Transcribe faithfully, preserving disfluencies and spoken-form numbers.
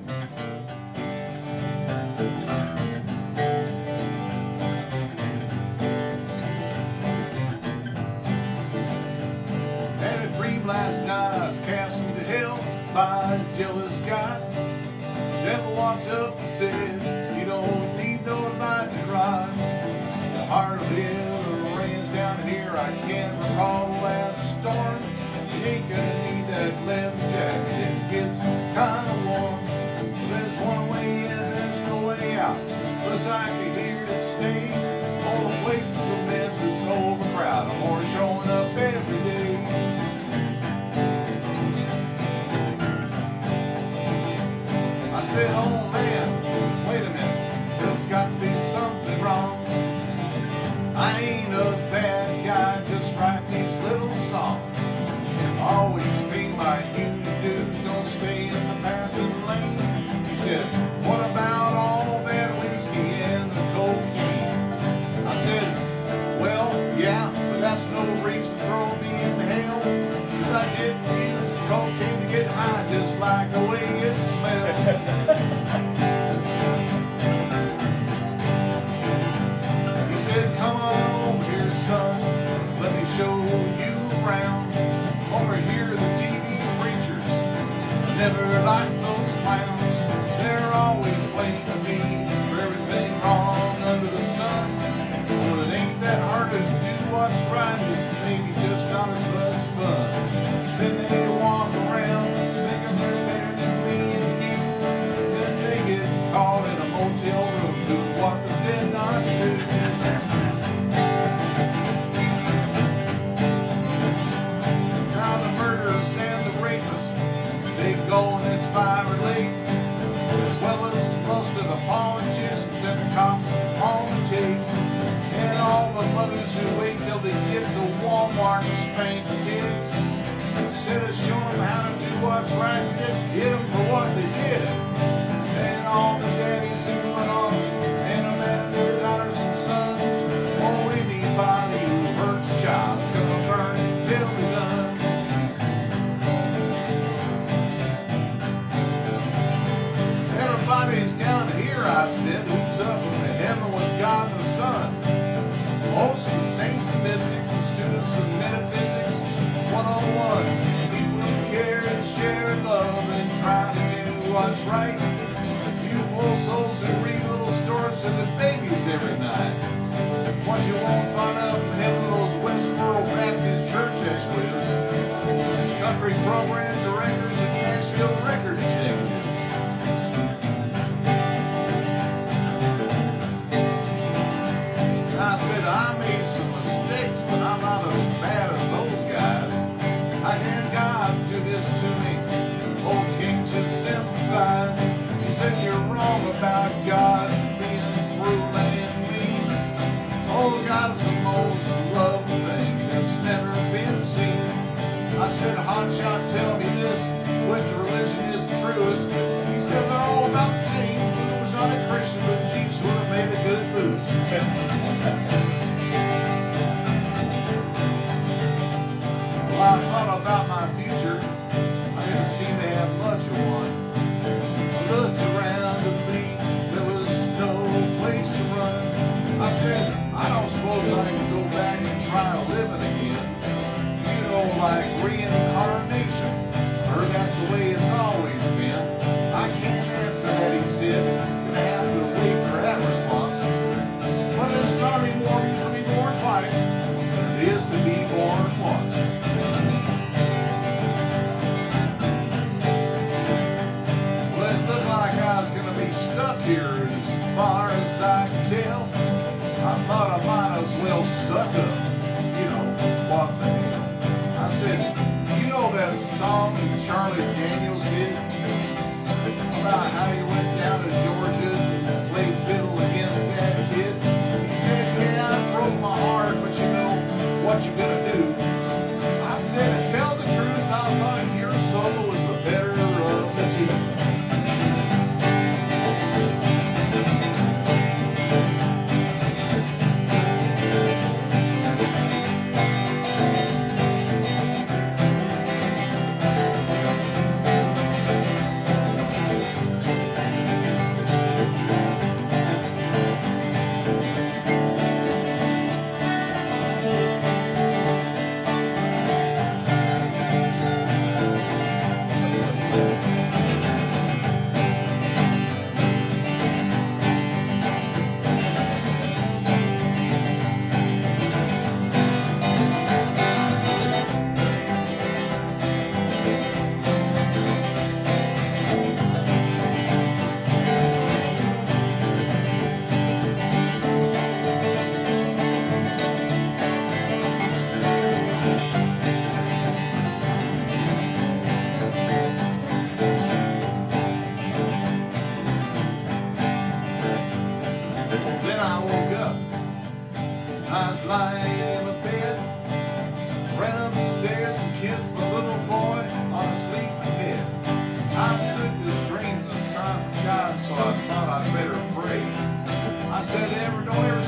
Had a dream last night I was cast into hell by a jealous guy. The devil walked up and said, you don't need no lightning rod. The heart of it rains down here. I can't recall the last storm. You ain't gonna need that leather jacket. It gets kinda warm. There's one way in, there's no way out. Plus I can hear to stay. All the places a mess is overcrowded. More showing up every day. I said, oh man, wait a minute. There's got to be something wrong. I ain't a bad guy, just write these little songs. Always be my huge dude, don't stay in the passing lane. He said, what about all that whiskey and the cocaine? I said, well, yeah, but that's no reason to throw me in hell. Cause I didn't use cocaine to get high, just like the way it smelled. He said, come on over here, son, let me show you around. Over here, the T V preachers never like those clowns. They're always blaming me for everything wrong under the sun. Well, it ain't that hard to do what's right. It's maybe just not as much fun. Then they walk around thinking they're better than me and you. Then they get caught in a motel room doing what they said not to do. They go in this fire lake, as well as most of the politicians and the cops on the tape, and all the mothers who wait till they get to Walmart to spank the kids. Instead of showing them how to do what's right, they just hit them for what they did. And all the daddies who went off and abandoned their daughters and sons, or anybody who hurts a child is gonna burn until they're done. Everybody's down here, I said, who's up in the heaven with God and the Son. Most of the saints and mystics and students of metaphysics one oh one. People who care and share love and try to do what's right. Beautiful souls who read little stories to the babies every night. What you won't find up in heaven, those Westboro Baptist church executives, country program directors, and Nashville record executives. I said, I made some mistakes, but I'm not as bad as those guys. I had God do this to me. Oh, can't you sympathize? He said, you're wrong about God being cruel and mean. Oh, God is the most loving. I better pray. I said, every, don't ever